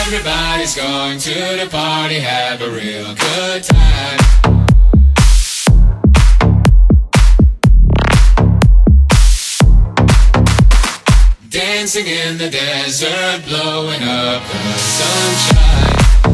Everybody's going to the party, have a real good time. Dancing in the desert, blowing up the sunshine.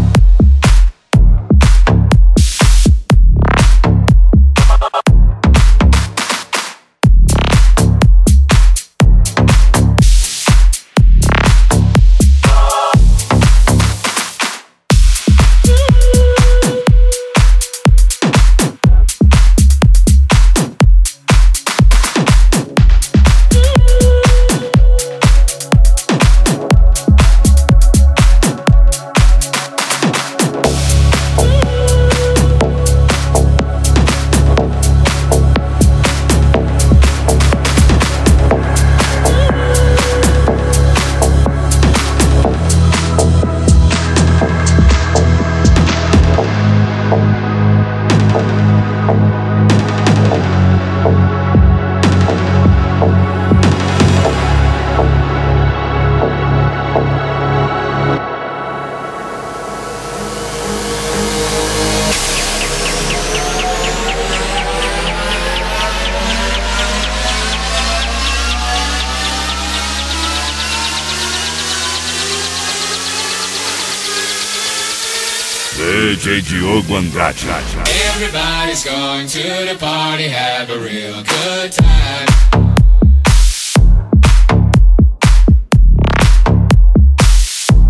DJ Diogo Andrade. Everybody's going to the party, have a real good time.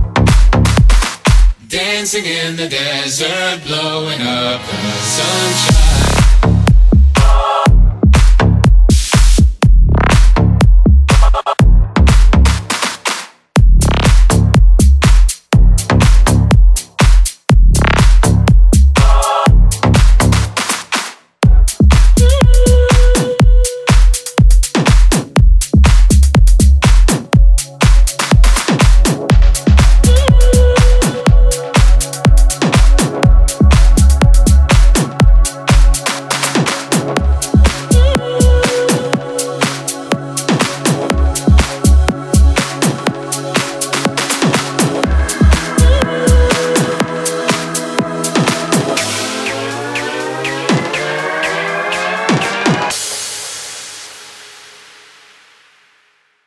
Dancing in the desert, blowing up the sunshine.